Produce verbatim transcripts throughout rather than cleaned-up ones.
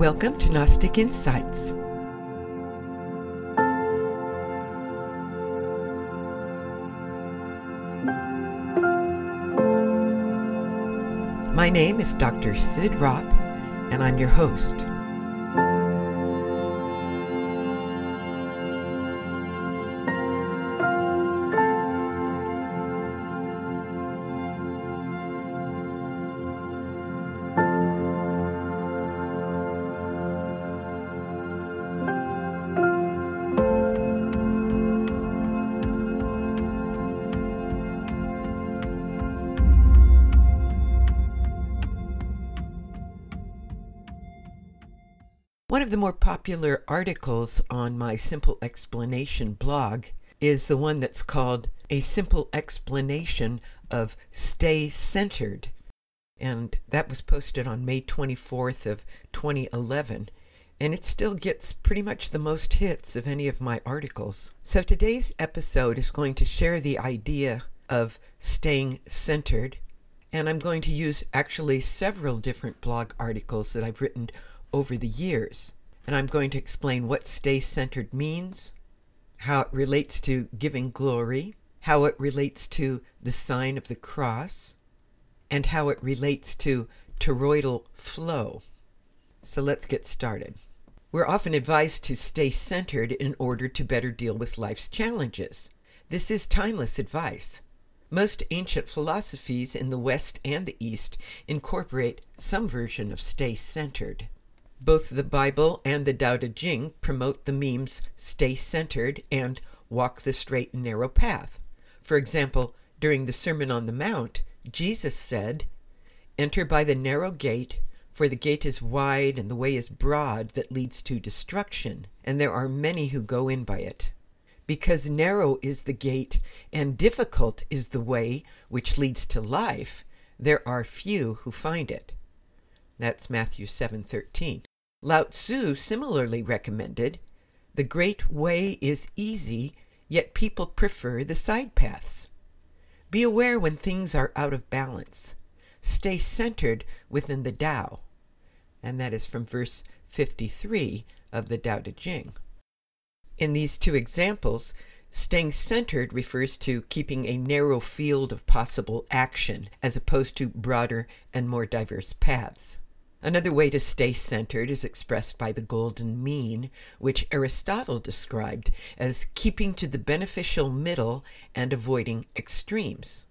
Welcome to Gnostic Insights. My name is Doctor Sid Ropp, and I'm your host. One of the more popular articles on my Simple Explanation blog is the one that's called A Simple Explanation of Stay Centered, and that was posted on May twenty-fourth of twenty eleven, and it still gets pretty much the most hits of any of my articles. So today's episode is going to share the idea of staying centered, and I'm going to use actually several different blog articles that I've written over the years. And I'm going to explain what stay centered means, how it relates to giving glory, how it relates to the sign of the cross, and how it relates to toroidal flow. So let's get started. We're often advised to stay centered in order to better deal with life's challenges. This is timeless advice. Most ancient philosophies in the West and the East incorporate some version of stay centered. Both the Bible and the Tao Te Ching promote the memes stay centered and walk the straight and narrow path. For example, during the Sermon on the Mount, Jesus said, "Enter by the narrow gate, for the gate is wide and the way is broad that leads to destruction, and there are many who go in by it. Because narrow is the gate and difficult is the way which leads to life, there are few who find it." That's Matthew seven thirteen. Lao Tzu similarly recommended, "The great way is easy, yet people prefer the side paths. Be aware when things are out of balance. Stay centered within the Tao." And that is from verse fifty-three of the Tao Te Ching. In these two examples, staying centered refers to keeping a narrow field of possible action as opposed to broader and more diverse paths. Another way to stay centered is expressed by the golden mean, which Aristotle described as keeping to the beneficial middle and avoiding extremes.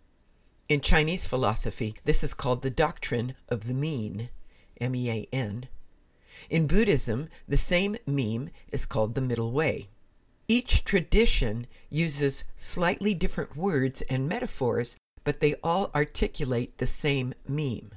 In Chinese philosophy, this is called the doctrine of the mean, M E A N. In Buddhism, the same meme is called the middle way. Each tradition uses slightly different words and metaphors, but they all articulate the same meme.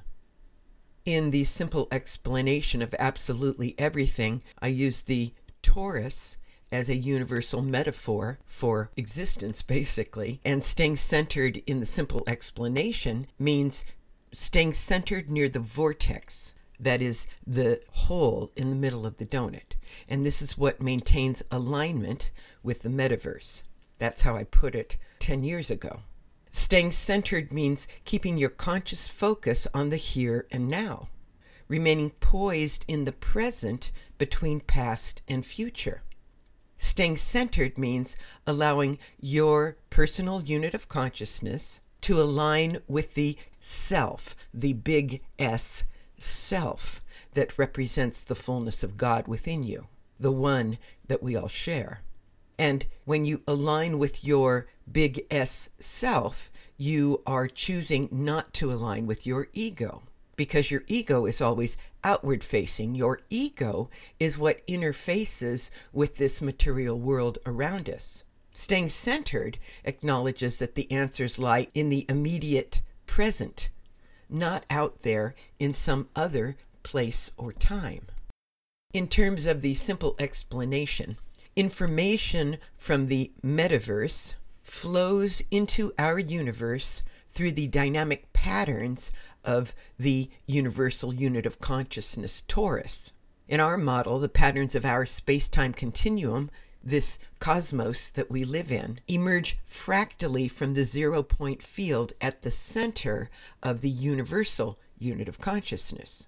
In the Simple Explanation of Absolutely Everything, I use the torus as a universal metaphor for existence, basically, and staying centered in the Simple Explanation means staying centered near the vortex, that is, the hole in the middle of the donut. And this is what maintains alignment with the metaverse. That's how I put it ten years ago. Staying centered means keeping your conscious focus on the here and now, remaining poised in the present between past and future. Staying centered means allowing your personal unit of consciousness to align with the self, the big S self that represents the fullness of God within you, the one that we all share. And when you align with your big S self, you are choosing not to align with your ego, because your ego is always outward facing. Your ego is what interfaces with this material world around us. Staying centered acknowledges that the answers lie in the immediate present, not out there in some other place or time. In terms of the Simple Explanation, information from the metaverse flows into our universe through the dynamic patterns of the universal unit of consciousness, torus. In our model, the patterns of our space-time continuum, this cosmos that we live in, emerge fractally from the zero-point field at the center of the universal unit of consciousness.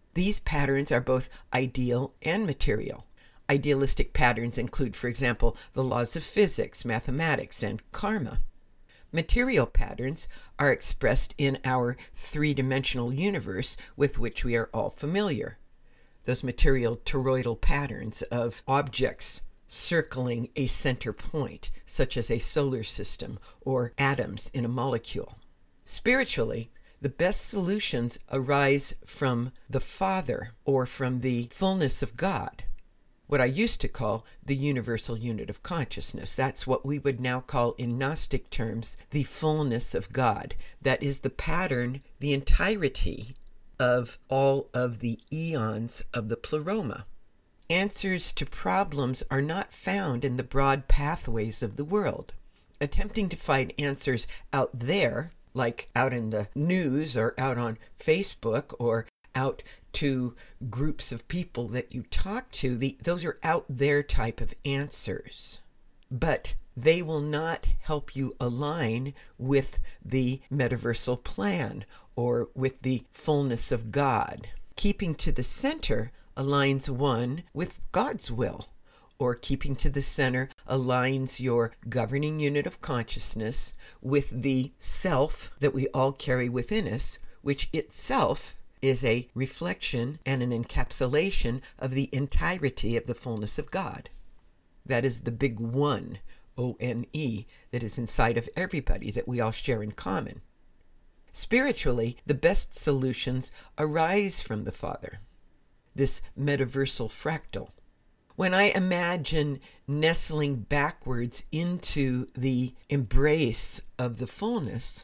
These patterns are both ideal and material. Idealistic patterns include, for example, the laws of physics, mathematics, and karma. Material patterns are expressed in our three-dimensional universe with which we are all familiar. Those material toroidal patterns of objects circling a center point, such as a solar system or atoms in a molecule. Spiritually, the best solutions arise from the Father or from the fullness of God, what I used to call the universal unit of consciousness. That's what we would now call in Gnostic terms the fullness of God. That is the pattern, the entirety of all of the eons of the pleroma. Answers to problems are not found in the broad pathways of the world. Attempting to find answers out there, like out in the news or out on Facebook or out to groups of people that you talk to, the, those are out there type of answers. But they will not help you align with the metaversal plan or with the fullness of God. Keeping to the center aligns one with God's will, or keeping to the center aligns your governing unit of consciousness with the self that we all carry within us, which itself is a reflection and an encapsulation of the entirety of the fullness of God. That is the big one, O N E, that is inside of everybody that we all share in common. Spiritually, the best solutions arise from the Father, this metaversal fractal. When I imagine nestling backwards into the embrace of the fullness,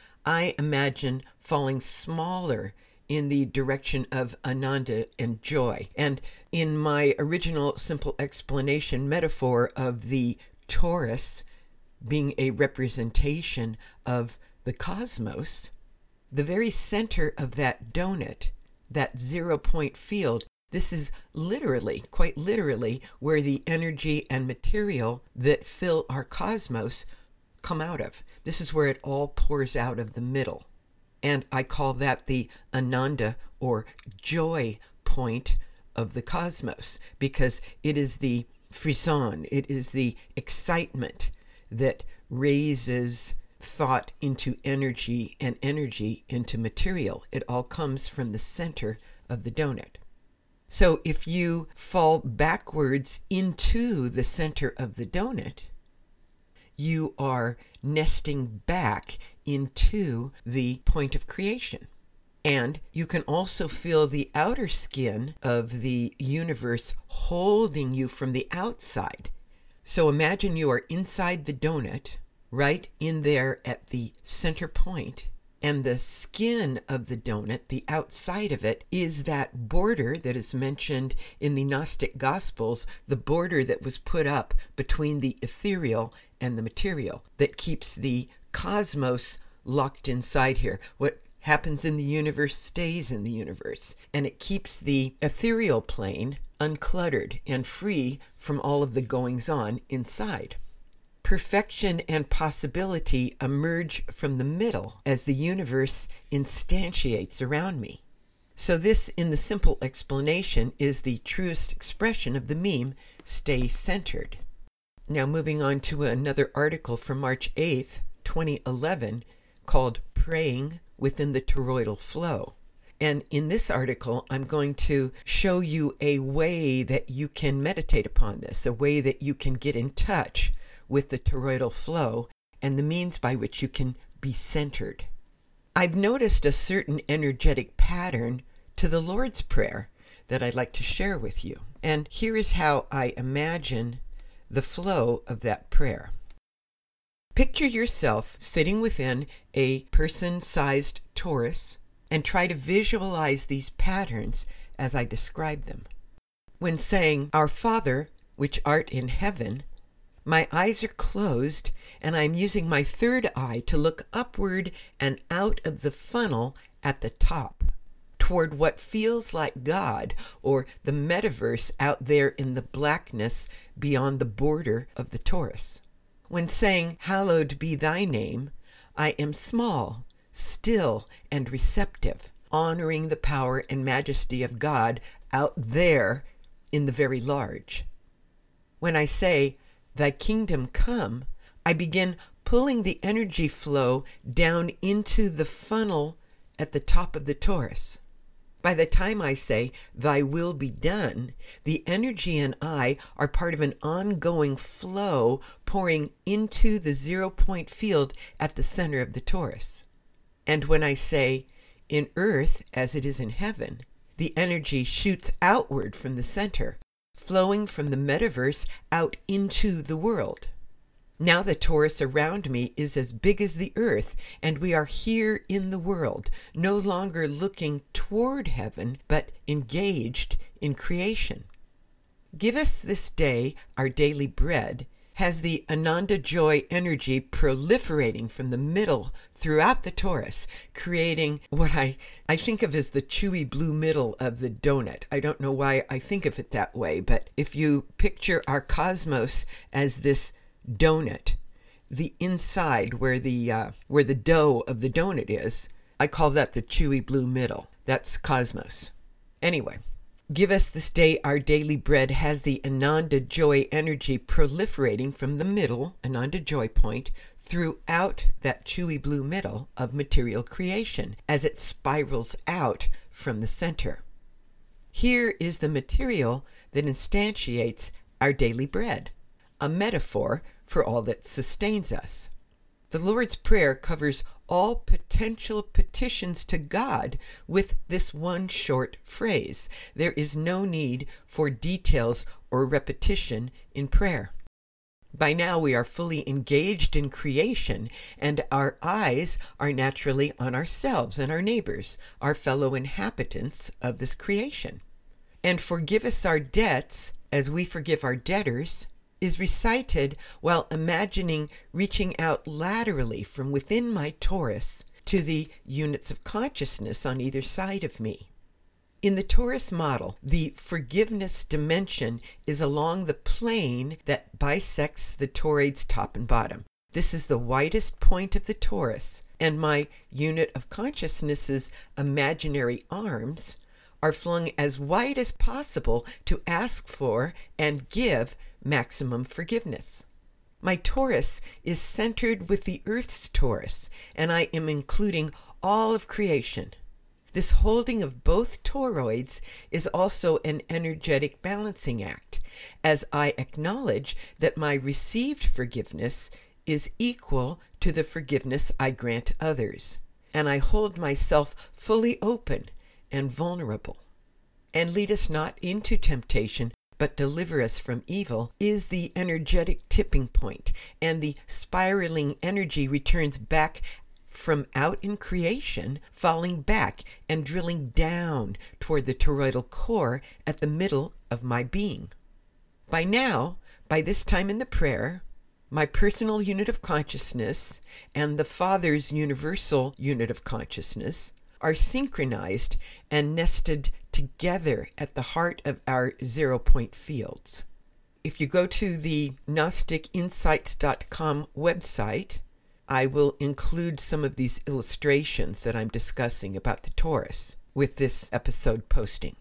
I imagine falling smaller in the direction of Ananda and joy. And in my original simple explanation metaphor of the torus being a representation of the cosmos, the very center of that donut, that zero-point field, this is literally, quite literally, where the energy and material that fill our cosmos come out of. This is where it all pours out of the middle. And I call that the Ananda or joy point of the cosmos, because it is the frisson, it is the excitement that raises thought into energy and energy into material. It all comes from the center of the donut. So if you fall backwards into the center of the donut, you are nesting back into the point of creation. And you can also feel the outer skin of the universe holding you from the outside. So imagine you are inside the donut, right in there at the center point, and the skin of the donut, the outside of it, is that border that is mentioned in the Gnostic Gospels, the border that was put up between the ethereal and the material that keeps the cosmos locked inside here. What happens in the universe stays in the universe, and it keeps the ethereal plane uncluttered and free from all of the goings-on inside. Perfection and possibility emerge from the middle as the universe instantiates around me. So this, in the simple explanation, is the truest expression of the meme, stay centered. Now moving on to another article from March eighth, twenty eleven, called Praying Within the Toroidal Flow. And in this article, I'm going to show you a way that you can meditate upon this, a way that you can get in touch with the toroidal flow and the means by which you can be centered. I've noticed a certain energetic pattern to the Lord's Prayer that I'd like to share with you. And here is how I imagine the flow of that prayer. Picture yourself sitting within a person-sized torus and try to visualize these patterns as I describe them. When saying, "Our Father, which art in heaven," my eyes are closed and I'm using my third eye to look upward and out of the funnel at the top, toward what feels like God or the metaverse out there in the blackness beyond the border of the torus. When saying, "Hallowed be thy name," I am small, still, and receptive. honoring the power and majesty of God out there in the very large. When I say, "Thy kingdom come," I begin pulling the energy flow down into the funnel at the top of the torus. By the time I say, "Thy will be done," the energy and I are part of an ongoing flow pouring into the zero-point field at the center of the torus. And when I say, "In earth as it is in heaven," the energy shoots outward from the center, flowing from the metaverse out into the world. Now the torus around me is as big as the earth, and we are here in the world, no longer looking toward heaven, but engaged in creation. "Give us this day our daily bread" has the Ananda Joy energy proliferating from the middle throughout the torus, creating what I, I think of as the chewy blue middle of the donut. I don't know why I think of it that way, but if you picture our cosmos as this donut, the inside where the uh, where the dough of the donut is, I call that the chewy blue middle. That's cosmos. Anyway, "Give us this day our daily bread" has the Ananda Joy energy proliferating from the middle, Ananda Joy point, throughout that chewy blue middle of material creation as it spirals out from the center. Here is the material that instantiates our daily bread, a metaphor for all that sustains us. The Lord's Prayer covers all potential petitions to God with this one short phrase. There is no need for details or repetition in prayer. By now we are fully engaged in creation, and our eyes are naturally on ourselves and our neighbors, our fellow inhabitants of this creation. And "Forgive us our debts as we forgive our debtors" is recited while imagining reaching out laterally from within my torus to the units of consciousness on either side of me. In the torus model, the forgiveness dimension is along the plane that bisects the toroid's top and bottom. This is the widest point of the torus, and my unit of consciousness's imaginary arms are flung as wide as possible to ask for and give maximum forgiveness. My torus is centered with the Earth's torus, and I am including all of creation. This holding of both toroids is also an energetic balancing act, as I acknowledge that my received forgiveness is equal to the forgiveness I grant others, and I hold myself fully open and vulnerable. "And lead us not into temptation, but deliver us from evil" is the energetic tipping point, and the spiraling energy returns back from out in creation, falling back and drilling down toward the toroidal core at the middle of my being. By now, by this time in the prayer, my personal unit of consciousness and the Father's universal unit of consciousness are synchronized and nested together at the heart of our zero-point fields. If you go to the Gnostic Insights dot com website, I will include some of these illustrations that I'm discussing about the torus with this episode posting.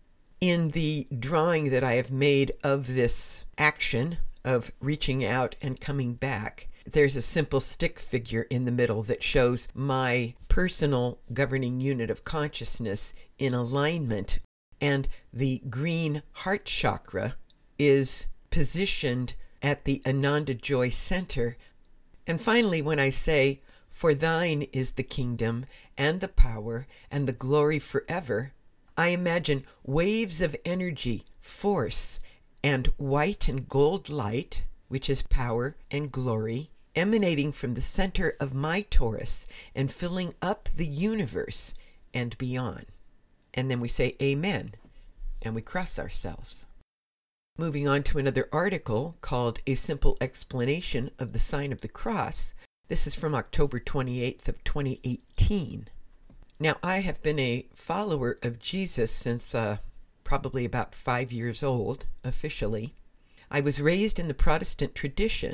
In the drawing that I have made of this action of reaching out and coming back, there's a simple stick figure in the middle that shows my personal governing unit of consciousness in alignment, and the green heart chakra is positioned at the Ananda Joy center. And finally, when I say, "For thine is the kingdom and the power and the glory forever," I imagine waves of energy, force, and white and gold light, which is power and glory, emanating from the center of my torus and filling up the universe and beyond. And then we say amen, and we cross ourselves. Moving on to another article called A Simple Explanation of the Sign of the Cross. This is from October twenty-eighth of twenty eighteen. Now, I have been a follower of Jesus since uh, probably about five years old, officially. I was raised in the Protestant tradition,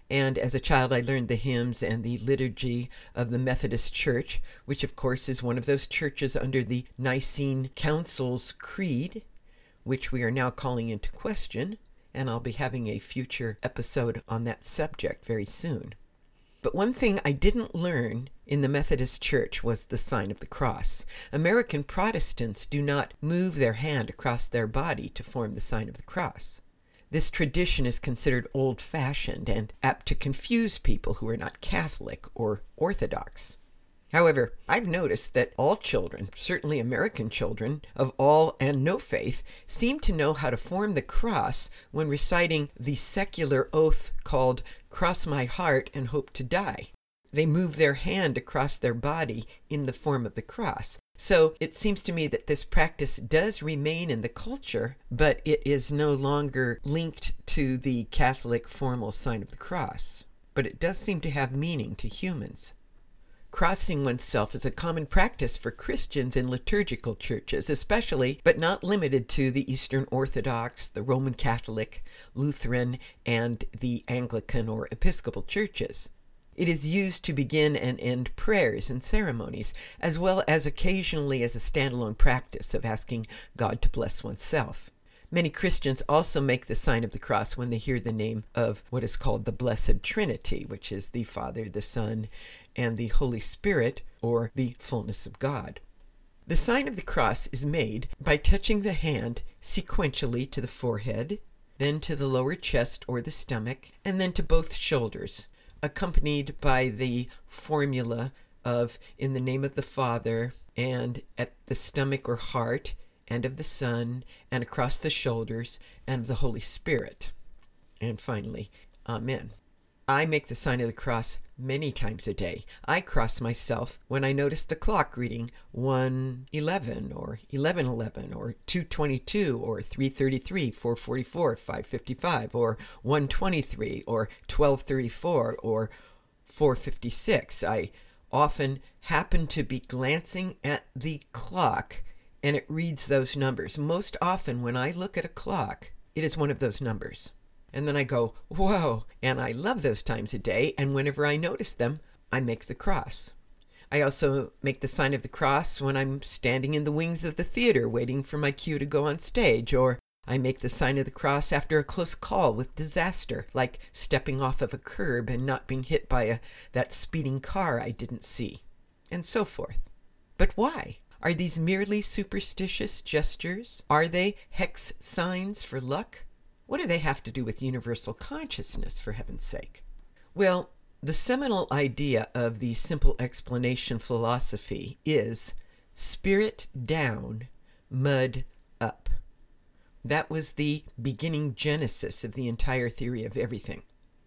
And as a child, I learned the hymns and the liturgy of the Methodist Church, which of course is one of those churches under the Nicene Council's creed, which we are now calling into question, and I'll be having a future episode on that subject very soon. But one thing I didn't learn in the Methodist Church was the sign of the cross. American Protestants do not move their hand across their body to form the sign of the cross. This tradition is considered old-fashioned and apt to confuse people who are not Catholic or Orthodox. However, I've noticed that all children, certainly American children, of all and no faith, seem to know how to form the cross when reciting the secular oath called "Cross my heart and hope to die." They move their hand across their body in the form of the cross. So it seems to me that this practice does remain in the culture, but it is no longer linked to the Catholic formal sign of the cross. But it does seem to have meaning to humans. Crossing oneself is a common practice for Christians in liturgical churches, especially, but not limited to, the Eastern Orthodox, the Roman Catholic, Lutheran, and the Anglican or Episcopal churches. It is used to begin and end prayers and ceremonies, as well as occasionally as a standalone practice of asking God to bless oneself. Many Christians also make the sign of the cross when they hear the name of what is called the Blessed Trinity, which is the Father, the Son, and the Holy Spirit, or the fullness of God. The sign of the cross is made by touching the hand sequentially to the forehead, then to the lower chest or the stomach, and then to both shoulders, accompanied by the formula of "in the name of the Father," and at the stomach or heart, and of the Son, and across the shoulders, and of the Holy Spirit. And finally, Amen. I make the sign of the cross many times a day. I cross myself when I notice the clock reading one eleven, or eleven eleven, or two twenty-two, or three thirty-three, four forty-four, five fifty-five, or one twenty-three, or twelve thirty-four, or four fifty-six. I often happen to be glancing at the clock, and it reads those numbers. Most often when I look at a clock, it is one of those numbers. And then I go, whoa, and I love those times a day, and whenever I notice them, I make the cross. I also make the sign of the cross when I'm standing in the wings of the theater waiting for my cue to go on stage, or I make the sign of the cross after a close call with disaster, like stepping off of a curb and not being hit by a, that speeding car I didn't see, and so forth. But why? Are these merely superstitious gestures? Are they hex signs for luck? What do they have to do with universal consciousness, for heaven's sake? Well, the seminal idea of the simple explanation philosophy is spirit down, mud up. That was the beginning genesis of the entire theory of everything.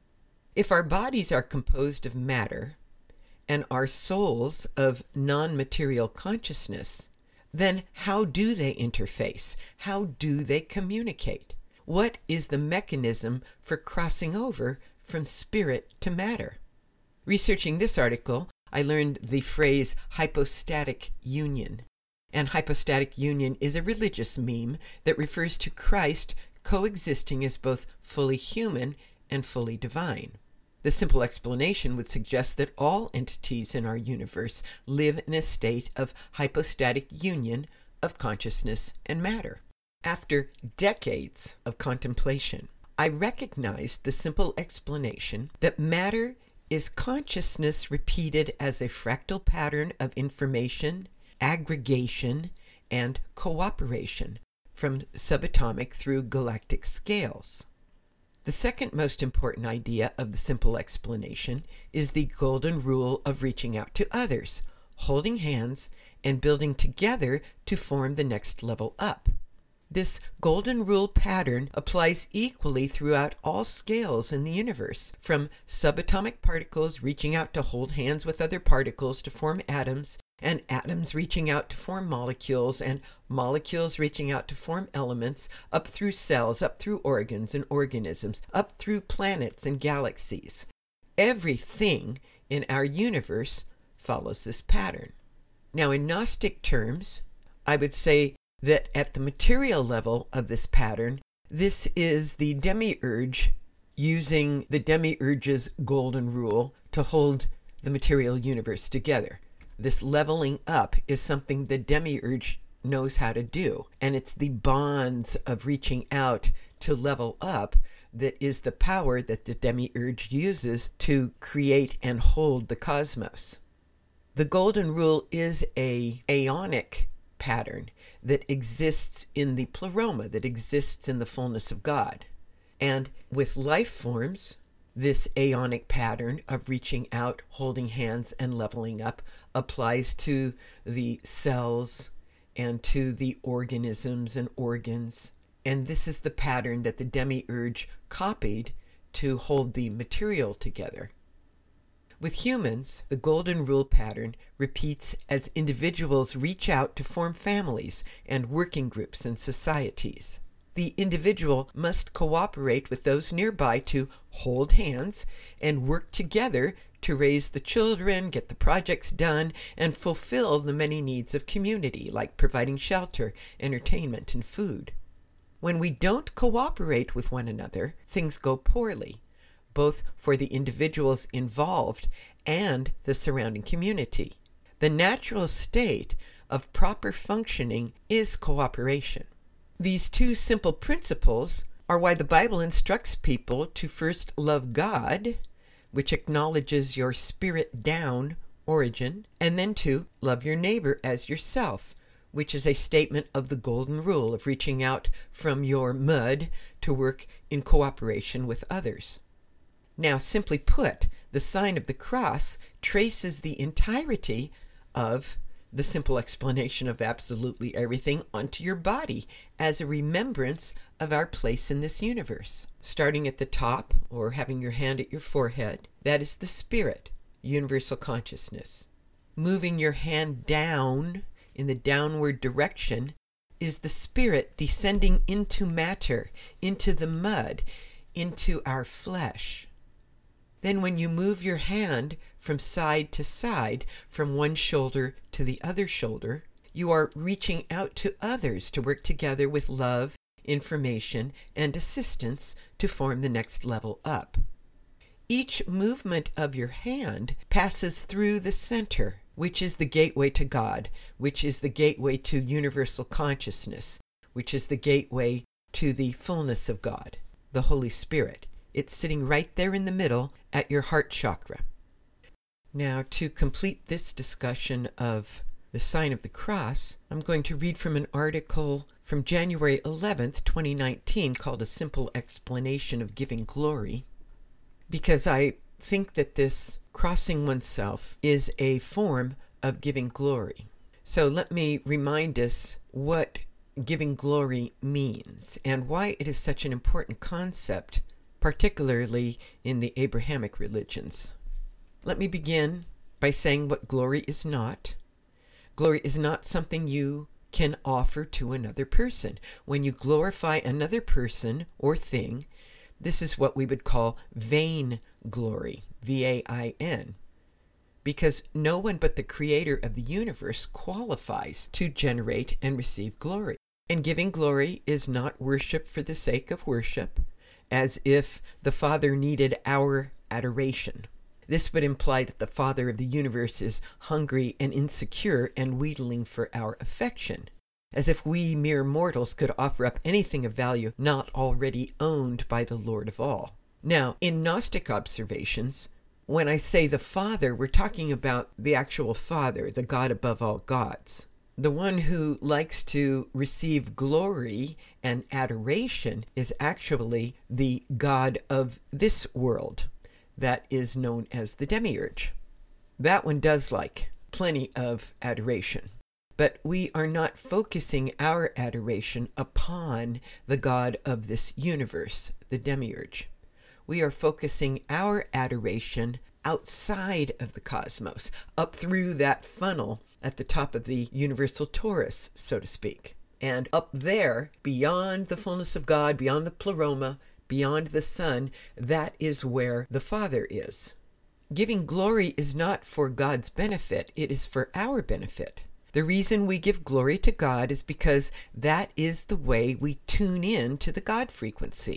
If our bodies are composed of matter, and our souls of non-material consciousness, then how do they interface? How do they communicate? What is the mechanism for crossing over from spirit to matter? Researching this article, I learned the phrase hypostatic union. And hypostatic union is a religious meme that refers to Christ coexisting as both fully human and fully divine. The simple explanation would suggest that all entities in our universe live in a state of hypostatic union of consciousness and matter. After decades of contemplation, I recognized the simple explanation that matter is consciousness repeated as a fractal pattern of information, aggregation, and cooperation from subatomic through galactic scales. The second most important idea of the simple explanation is the golden rule of reaching out to others, holding hands, and building together to form the next level up. This golden rule pattern applies equally throughout all scales in the universe, from subatomic particles reaching out to hold hands with other particles to form atoms, and atoms reaching out to form molecules, and molecules reaching out to form elements, up through cells, up through organs and organisms, up through planets and galaxies. Everything in our universe follows this pattern. Now, in Gnostic terms, I would say that at the material level of this pattern, this is the demiurge using the demiurge's golden rule to hold the material universe together. This leveling up is something the demiurge knows how to do, and it's the bonds of reaching out to level up that is the power that the demiurge uses to create and hold the cosmos. The golden rule is a aeonic pattern that exists in the pleroma, that exists in the fullness of God. And with life forms, this aeonic pattern of reaching out, holding hands, and leveling up applies to the cells and to the organisms and organs. And this is the pattern that the demiurge copied to hold the material together. With humans, the golden rule pattern repeats as individuals reach out to form families and working groups and societies. The individual must cooperate with those nearby to hold hands and work together to raise the children, get the projects done, and fulfill the many needs of community, like providing shelter, entertainment, and food. When we don't cooperate with one another, things go poorly, both for the individuals involved and the surrounding community. The natural state of proper functioning is cooperation. These two simple principles are why the Bible instructs people to first love God, which acknowledges your spirit-down origin, and then to love your neighbor as yourself, which is a statement of the golden rule of reaching out from your mud to work in cooperation with others. Now, simply put, the sign of the cross traces the entirety of the simple explanation of absolutely everything onto your body as a remembrance of our place in this universe. Starting at the top, or having your hand at your forehead, that is the spirit, universal consciousness. Moving your hand down in the downward direction is the spirit descending into matter, into the mud, into our flesh. Then when you move your hand from side to side, from one shoulder to the other shoulder, you are reaching out to others to work together with love, information, and assistance to form the next level up. Each movement of your hand passes through the center, which is the gateway to God, which is the gateway to universal consciousness, which is the gateway to the fullness of God, the Holy Spirit. It's sitting right there in the middle at your heart chakra. Now, to complete this discussion of the sign of the cross, I'm going to read from an article from January eleventh, twenty nineteen, called A Simple Explanation of Giving Glory, because I think that this crossing oneself is a form of giving glory. So let me remind us what giving glory means and why it is such an important concept, particularly in the Abrahamic religions. Let me begin by saying what glory is not. Glory is not something you can offer to another person. When you glorify another person or thing, this is what we would call vain glory, V A I N, because no one but the creator of the universe qualifies to generate and receive glory. And giving glory is not worship for the sake of worship, as if the Father needed our adoration. This would imply that the Father of the universe is hungry and insecure and wheedling for our affection, as if we mere mortals could offer up anything of value not already owned by the Lord of all. Now, in Gnostic observations, when I say the Father, we're talking about the actual Father, the God above all gods. The one who likes to receive glory and adoration is actually the God of this world that is known as the demiurge. That one does like plenty of adoration. But we are not focusing our adoration upon the God of this universe, the demiurge. We are focusing our adoration outside of the cosmos, up through that funnel at the top of the universal torus, so to speak. And up there, beyond the fullness of God, beyond the pleroma, beyond the sun, that is where the Father is. Giving glory is not for God's benefit, it is for our benefit. The reason we give glory to God is because that is the way we tune in to the God frequency.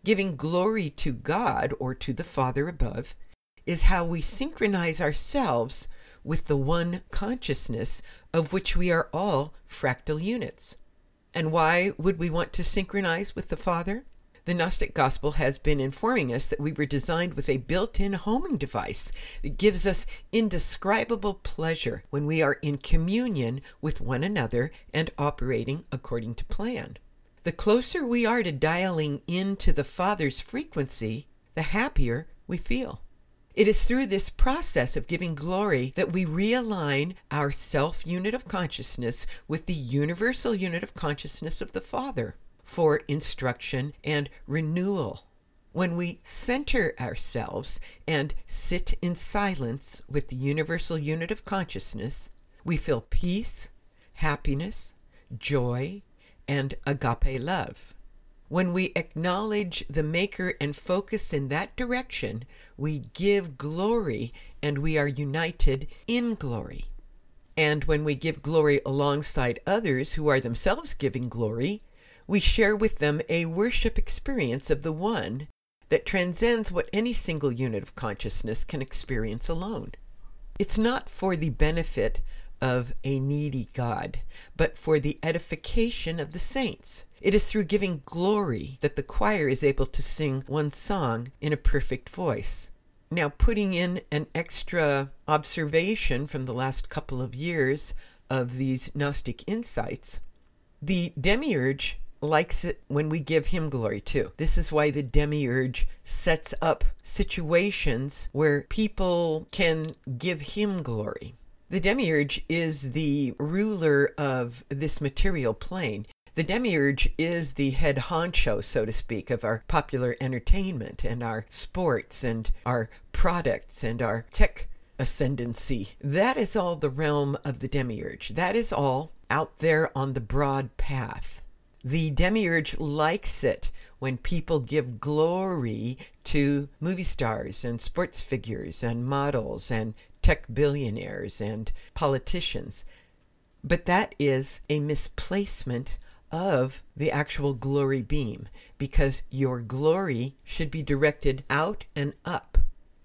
Giving glory to God or to the Father above is how we synchronize ourselves with the one consciousness of which we are all fractal units. And why would we want to synchronize with the Father? The Gnostic Gospel has been informing us that we were designed with a built-in homing device that gives us indescribable pleasure when we are in communion with one another and operating according to plan. The closer we are to dialing into the Father's frequency, the happier we feel. It is through this process of giving glory that we realign our self-unit of consciousness with the universal unit of consciousness of the Father for instruction and renewal. When we center ourselves and sit in silence with the universal unit of consciousness, we feel peace, happiness, joy, and agape love. When we acknowledge the Maker and focus in that direction, we give glory and we are united in glory. And when we give glory alongside others who are themselves giving glory, we share with them a worship experience of the One that transcends what any single unit of consciousness can experience alone. It's not for the benefit of a needy God, but for the edification of the saints. It is through giving glory that the choir is able to sing one song in a perfect voice. Now, putting in an extra observation from the last couple of years of these Gnostic insights, the demiurge likes it when we give him glory too. This is why the demiurge sets up situations where people can give him glory. The demiurge is the ruler of this material plane. The demiurge is the head honcho, so to speak, of our popular entertainment and our sports and our products and our tech ascendancy. That is all the realm of the demiurge. That is all out there on the broad path. The demiurge likes it when people give glory to movie stars and sports figures and models and tech billionaires and politicians. But that is a misplacement of the actual glory beam, because your glory should be directed out and up,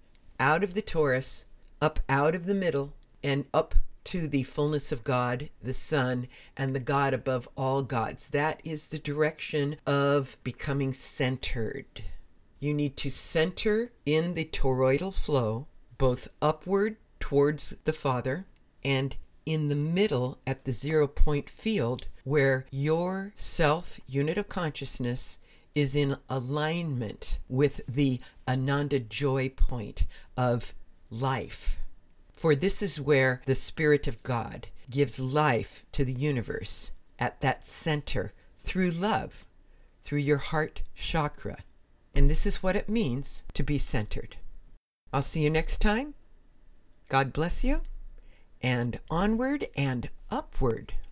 out of the torus, up out of the middle, and up to the fullness of God, the Son, and the God above all gods. That is the direction of becoming centered. You need to center in the toroidal flow, both upward towards the Father and in the middle at the zero point field where your self unit of consciousness is in alignment with the Ananda joy point of life. For this is where the Spirit of God gives life to the universe, at that center, through love, through your heart chakra. And this is what it means to be centered. I'll see you next time. God bless you, and onward and upward.